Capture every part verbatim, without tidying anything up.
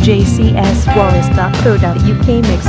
j c s wallace dot co dot u k mix.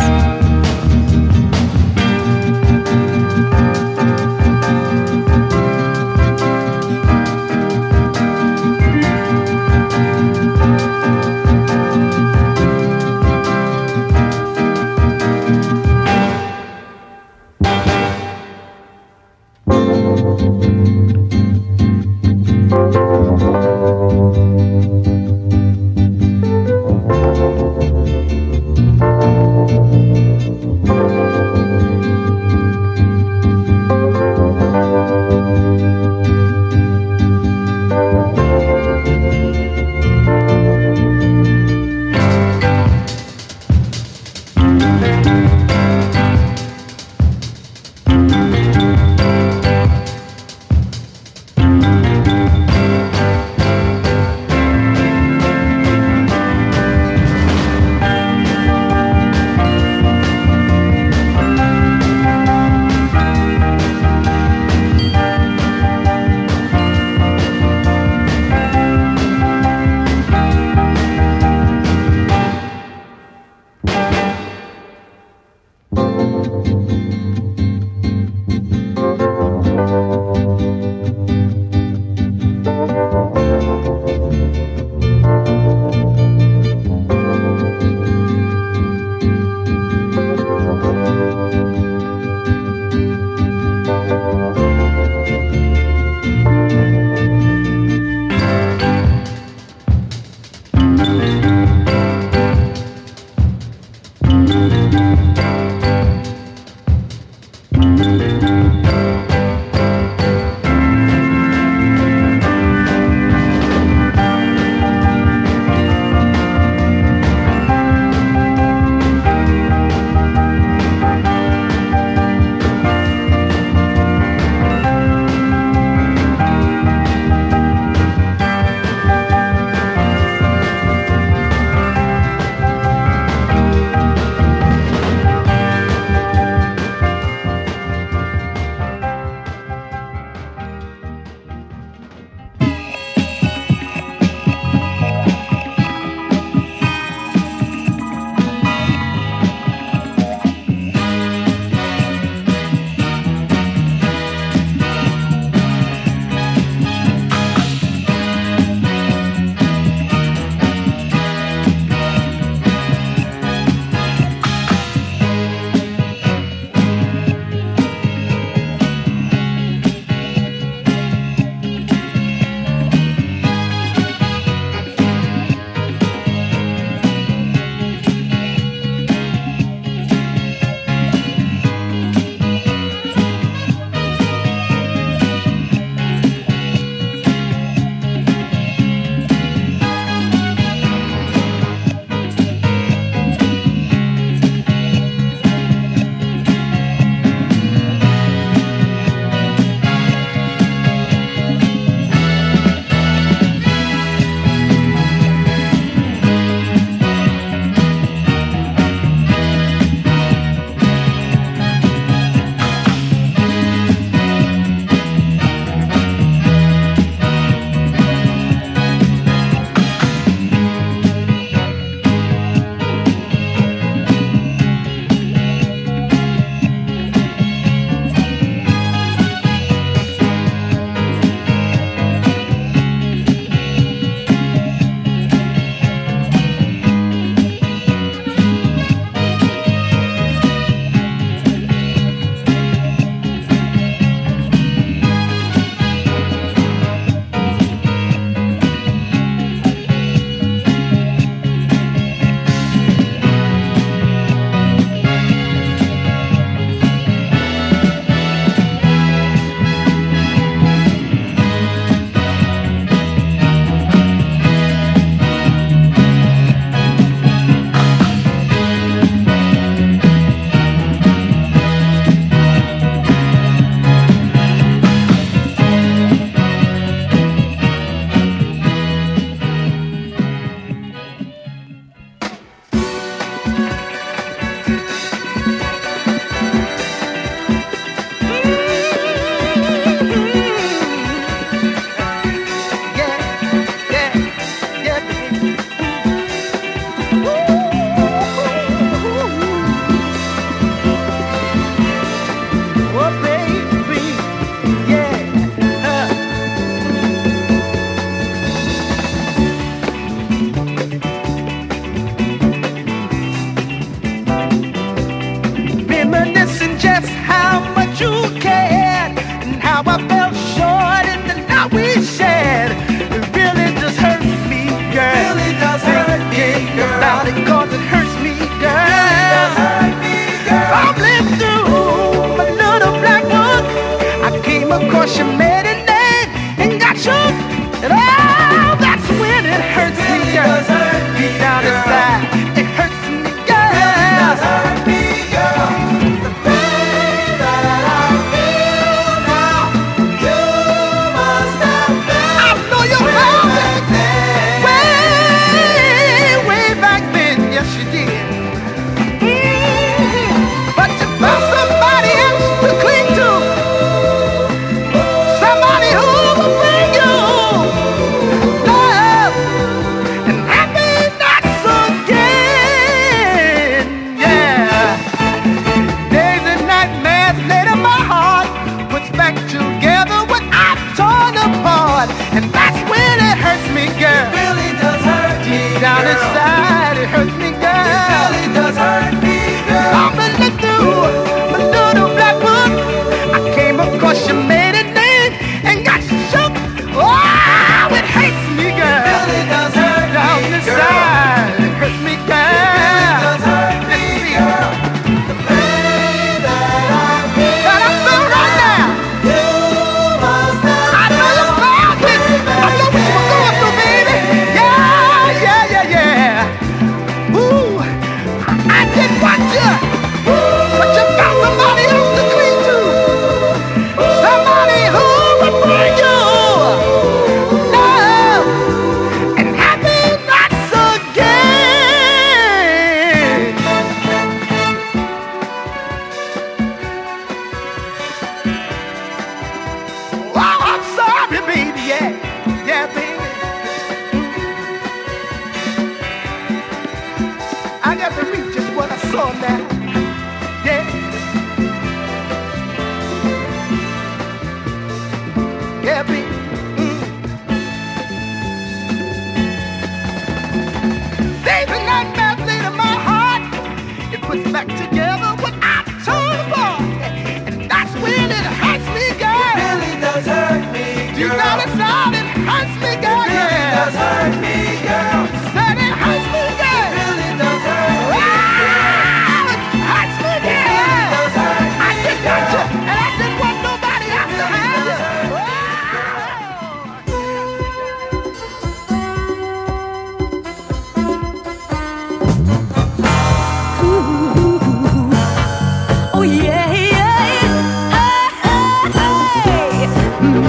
on now. Yeah. Yeah, baby. Mm. Baby, that melody to my heart, it puts back together what I told for. And that's when it hurts me, girl. It really does hurt me, girl. You know it's all, it hurts me, girl. It really Yeah. does hurt me, girl. Said it hurts me, girl. It really does hurt me, Ah, it hurts me, It really girl. does hurt me, I just got you, girl. and I didn't want nobody else to have you. Oh yeah, yeah, yeah. Hey, hey,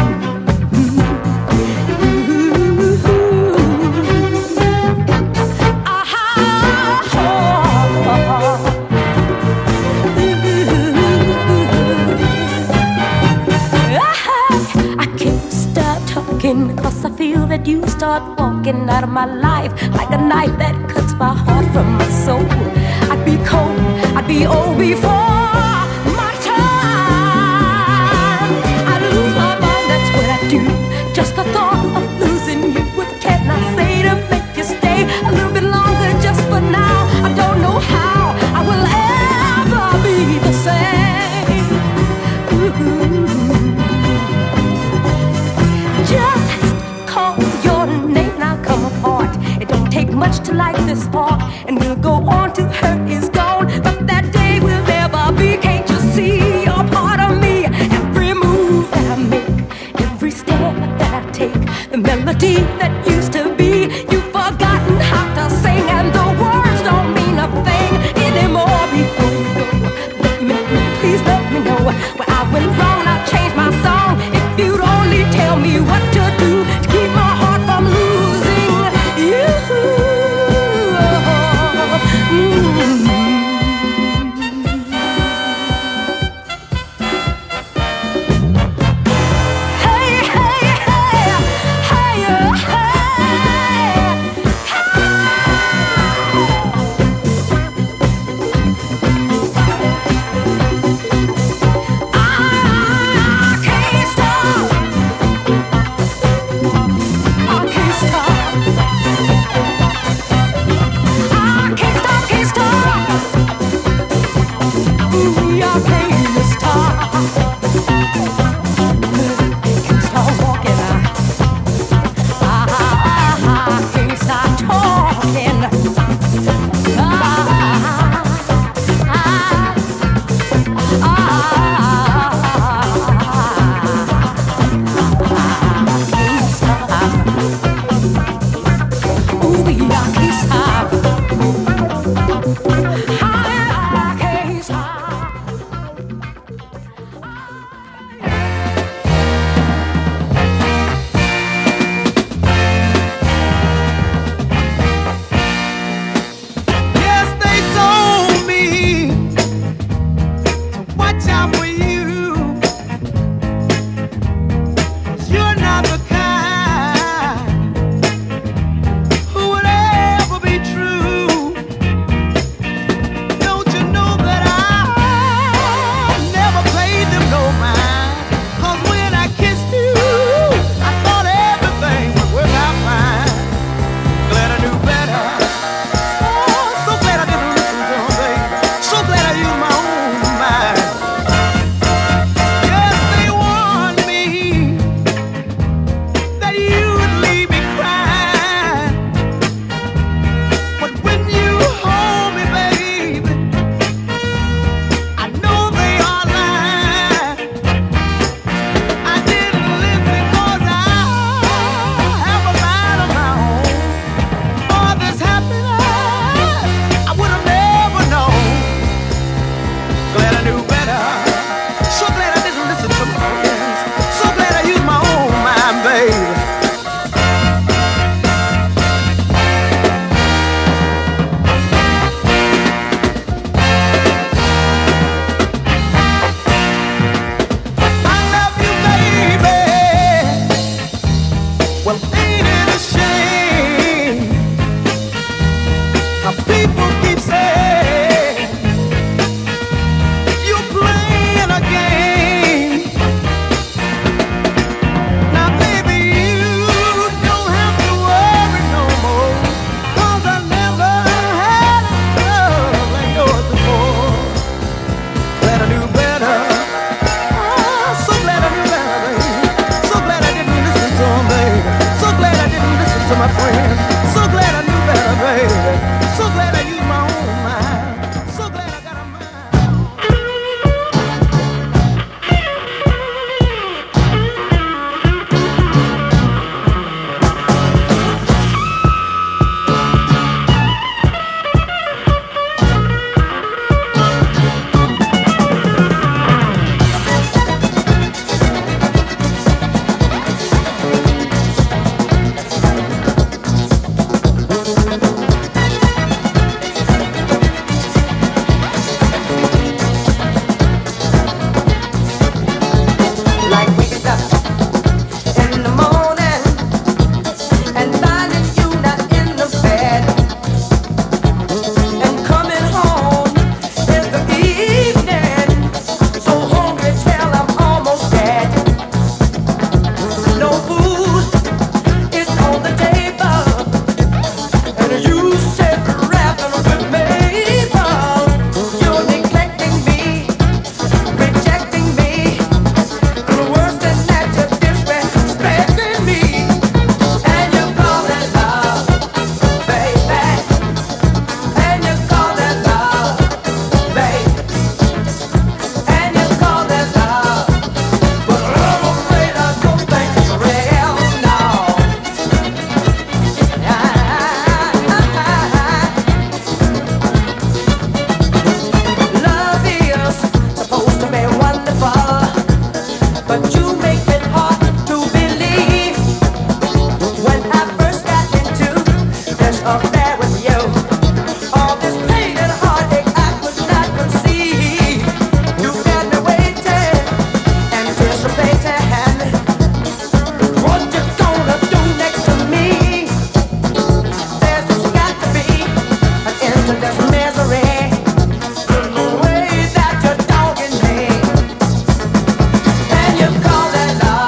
I can't stop talking, cause I feel that you start walking out of my life like a knife that cuts my heart from my soul. I'd be cold, I'd be old before my time. I'd lose my mind, that's what I do. Just the thought of losing you. What can I say to make you stay a little bit longer just for now? I don't know how I will ever be the same. Ooh. Just call your name, now come apart. It don't take much to like this part, and we'll go on till hurt is gone. But that day will never be. Can't you see you're part of me? Every move that I make, every step that I take, the melody that used to be, you've forgotten how to sing, and the words don't mean a thing anymore. Before you go, let me, please let me know where I went wrong. I'll change my song if you'd only tell me what to do to keep my heart from losing you. Mm. Hey, hey, hey, hey, hey. friend. So glad I knew better, baby. So glad I used my own mind. So glad I got a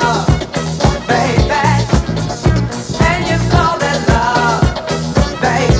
Baby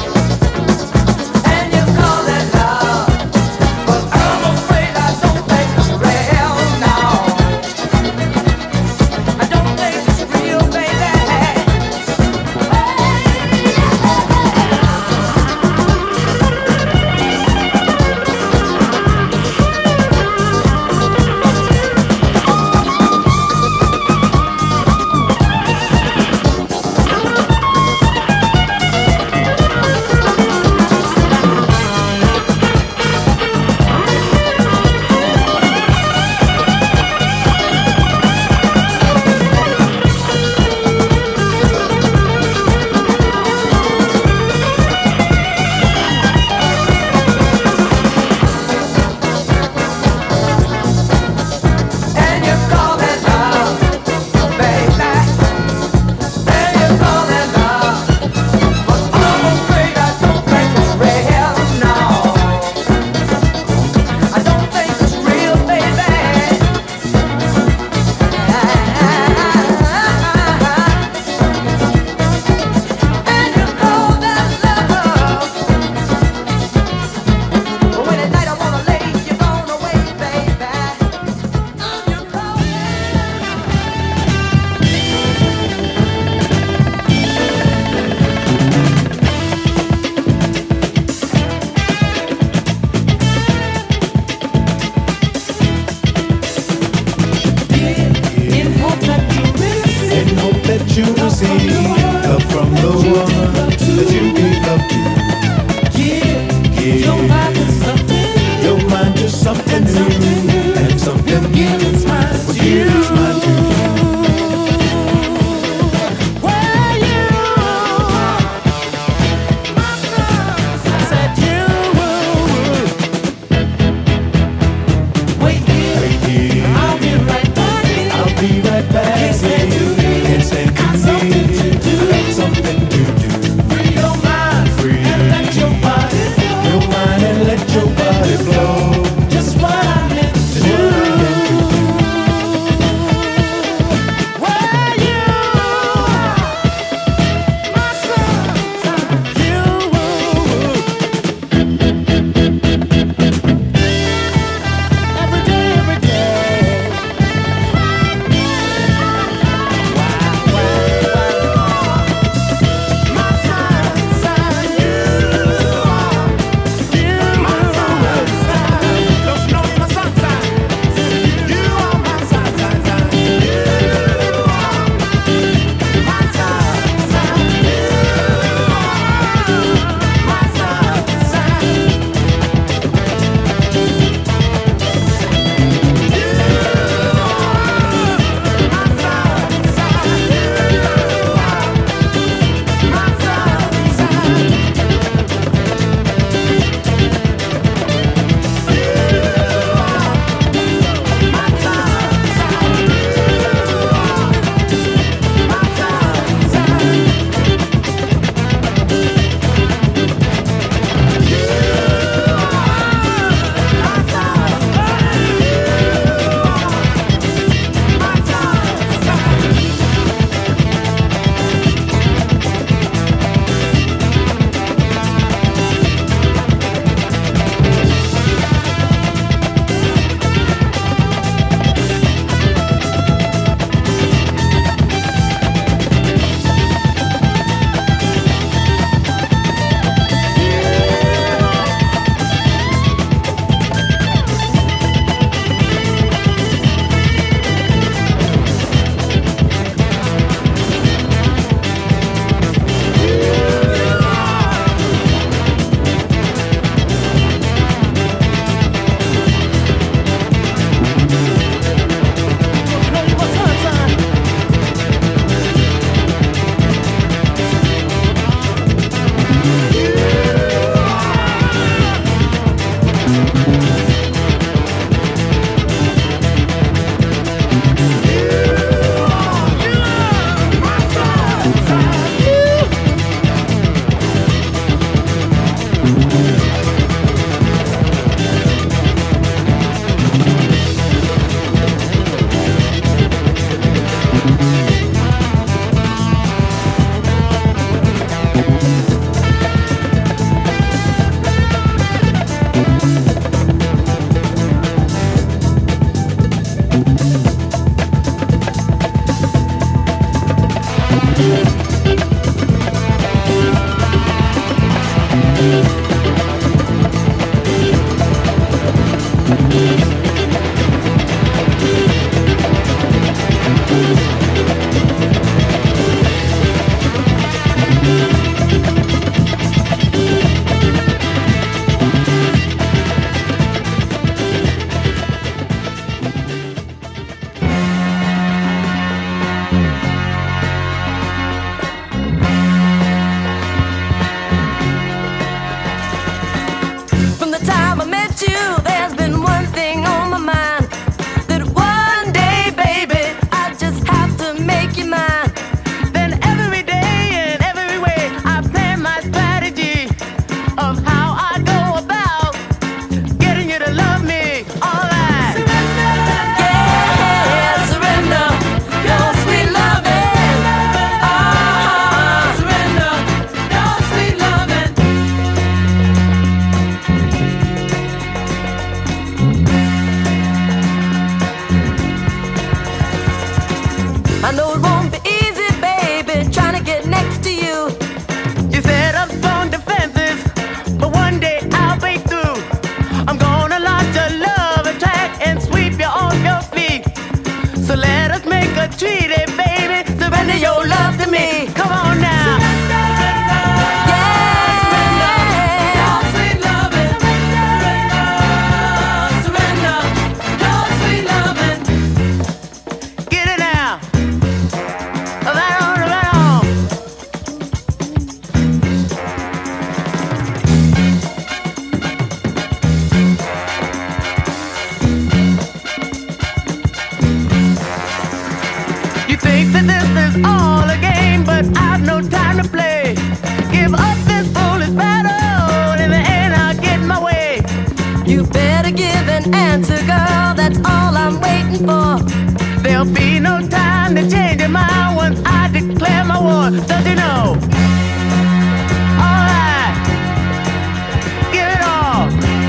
Don't you know? Alright, give it all.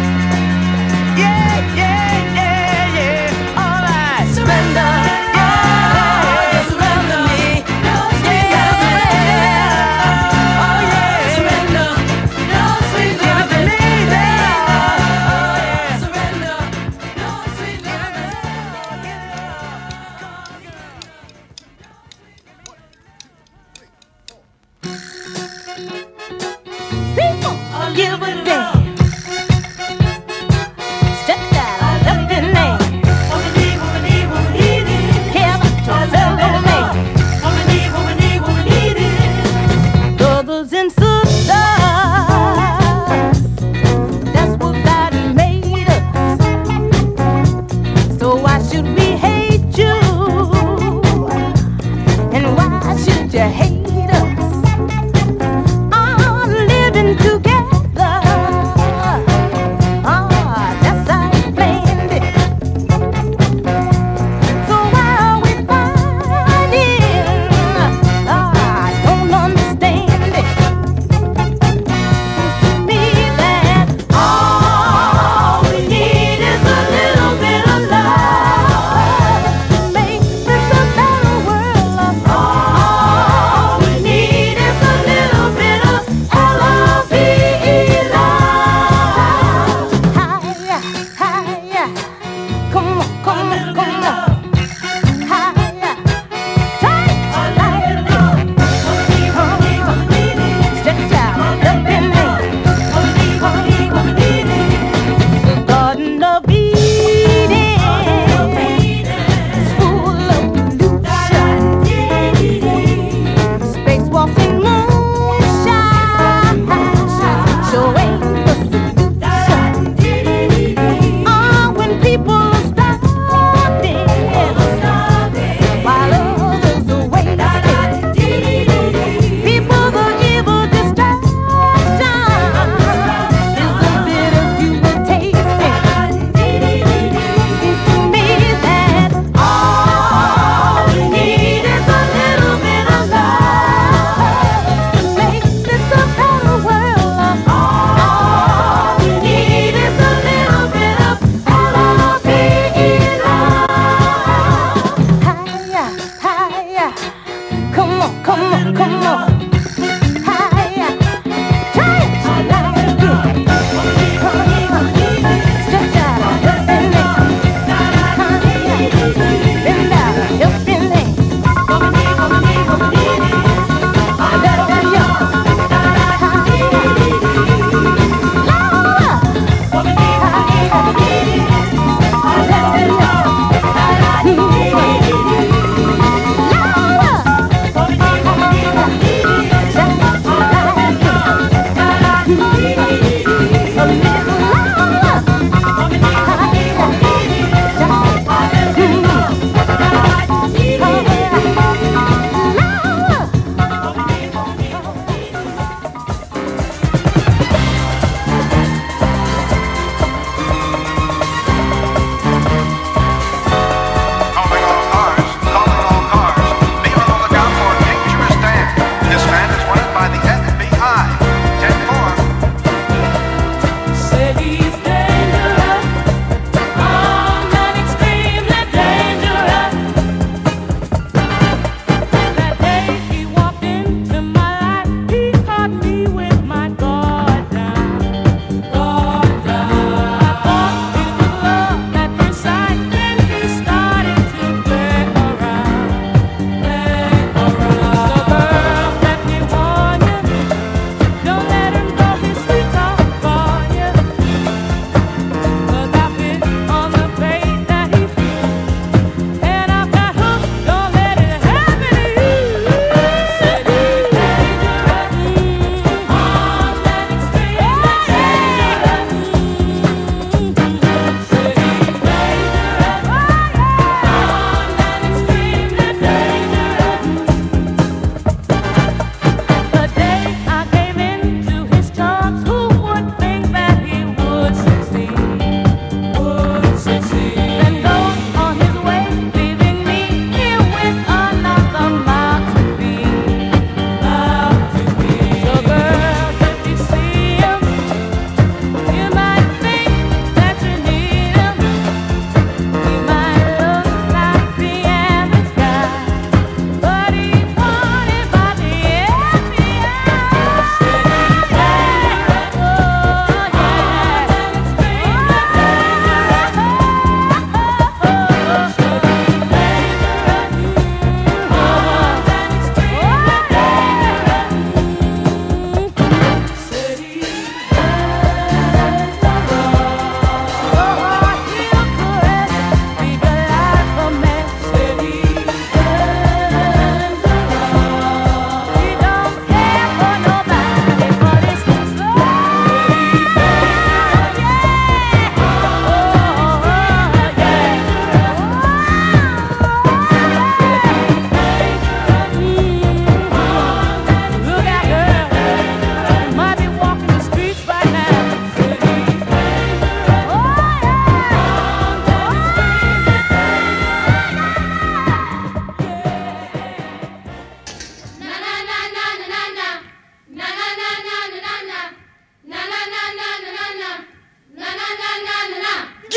Yeah, yeah, yeah, yeah. Alright, surrender. Yeah, surrender me. Yeah, oh yeah, surrender. No sweet love, give it to me. Yeah, surrender. No sweet love. People are living there. Step down, step in there. Care about your fellow man. Brothers and sisters, that's what God made us. So why should we hate you? And why should you hate us? All living together. Ah, that's how you planned it. So why are we fighting? Ah, I don't understand it.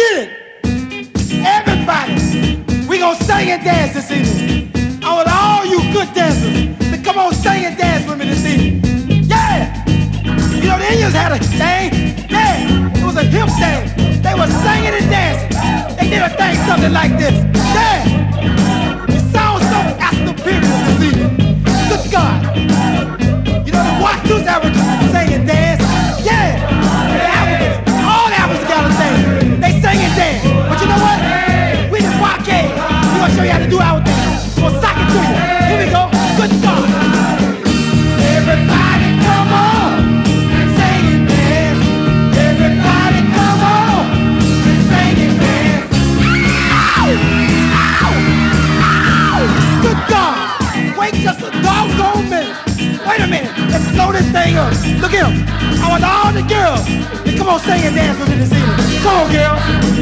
get it. Everybody, we gonna sing and dance this evening. I want all you good dancers to come on sing and dance with me this evening. Yeah! You know the Indians had a thing. Yeah, it was a hip thing. They were singing and dancing. They did a thing something like this. Yeah! It sounds so African this evening. Good God! You know the Watu's Africans sing and dance. Yeah! The Africans, all the Africans got a thing. They sing and dance. But you know what? We the Waka. We gonna show you how to do our thing. We're gonna sock it to you. Here we go. Good God! Everybody come on, sing and dance. Everybody come on, sing and dance. Ow! Ow! Ow! Good God! Wait just a doggone minute. Wait a minute. Let's slow this thing up. Look at him. I want all the girls to come on sing and dance with me this evening. Come on, girl.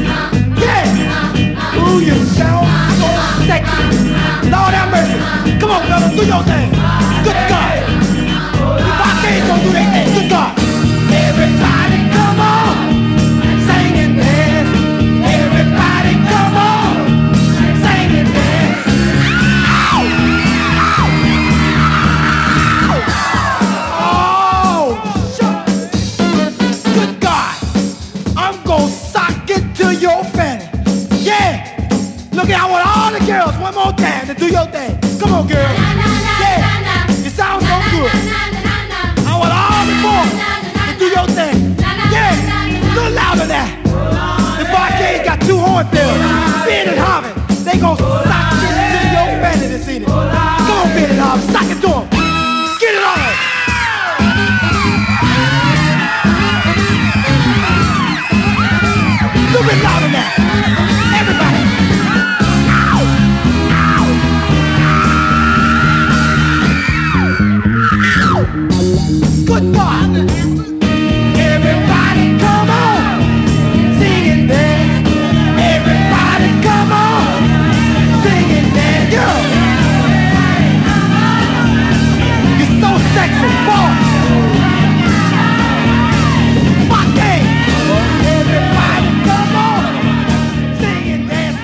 Yeah. Ooh, you sound so sexy. Lord have mercy. Come on, fellas, do your thing. Good God. The Buckeyes gonna do their thing. Good God. Everybody come on, sing and dance. Everybody come on, sing and dance. Ow! Ow! Oh, shucks. Good God. I'm gonna sock it to your fanny. Yeah. Look at, I want all the girls one more time to do your thing. Come on, girls. Yeah. You sound so good. I want all the boys to do your thing. Yeah. A little louder now. The Buckeyes got two hornbills. Ben and Harvey. They gon' sock it to your fanny this evening. Come on, Ben and Harvey. Sock it to them. Get it on. A little bit louder now. Everybody. Good God! Everybody come on, sing and dance. Everybody come on, sing and dance. Girl, you're so sexy, boy. My game. Everybody come on, sing and dance.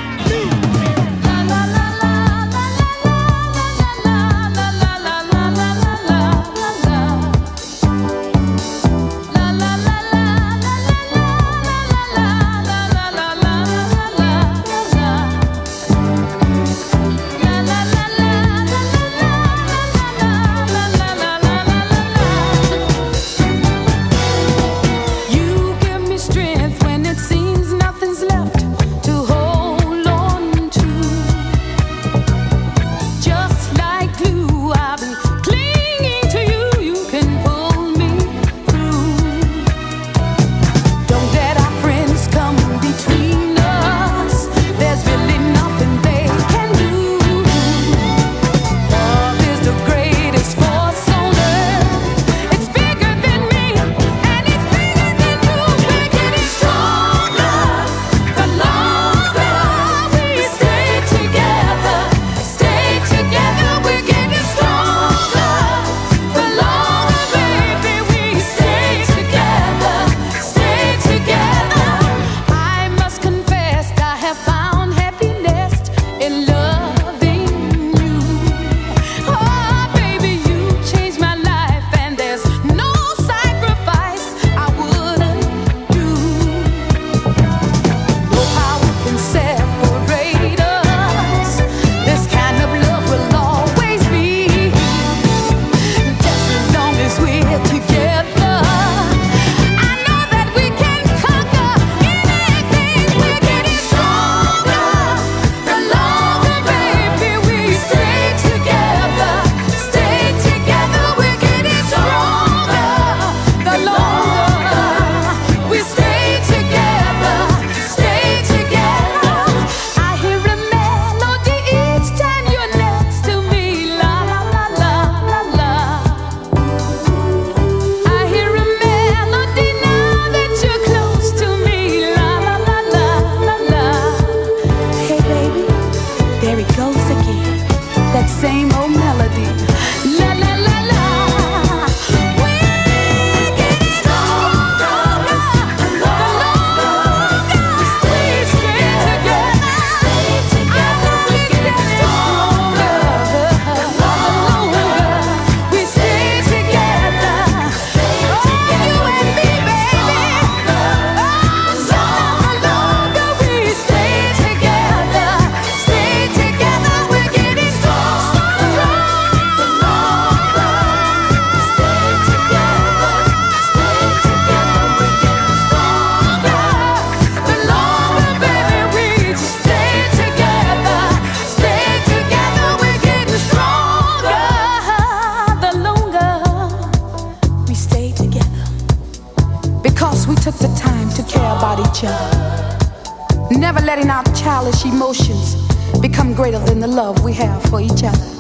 we took the time to care about each other, never letting our childish emotions become greater than the love we have for each other.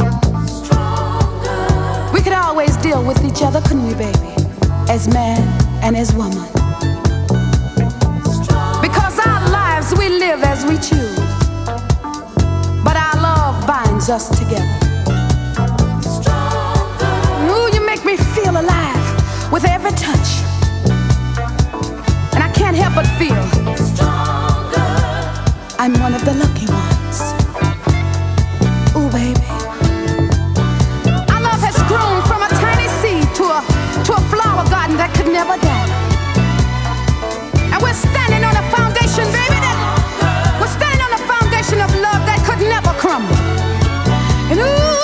We could always deal with each other, couldn't we, baby? As man and as woman. Because our lives we live as we choose, but our love binds us together. Ooh, you make me feel alive with every touch, and I can't help but feel I'm one of the lucky ones. Ooh, baby, our love has grown from a tiny seed to a to a flower garden that could never die. And we're standing on a foundation, baby, that we're standing on a foundation of love that could never crumble. And ooh,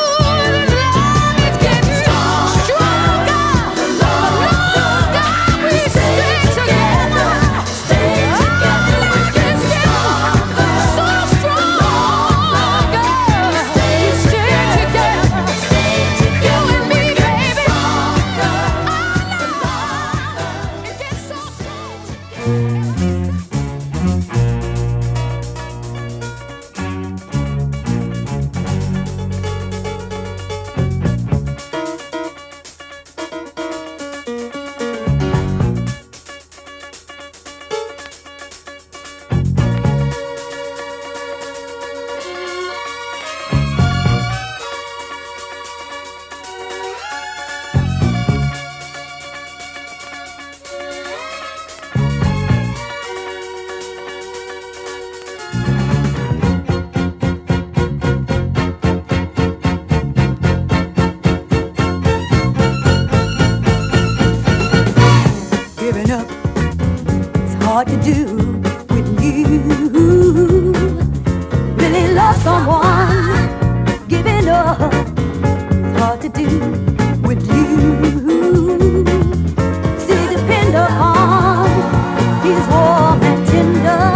hard to do when you really love someone. Giving up is hard to do when you still depend upon his warm and tender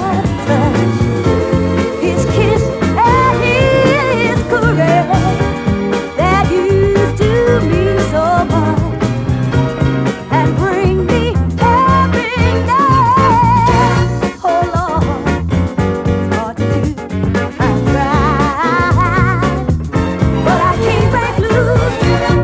touch, his kiss and his caress that used to mean so much and bring me but I can't break loose.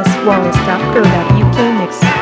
s wallace dot co dot u k mix.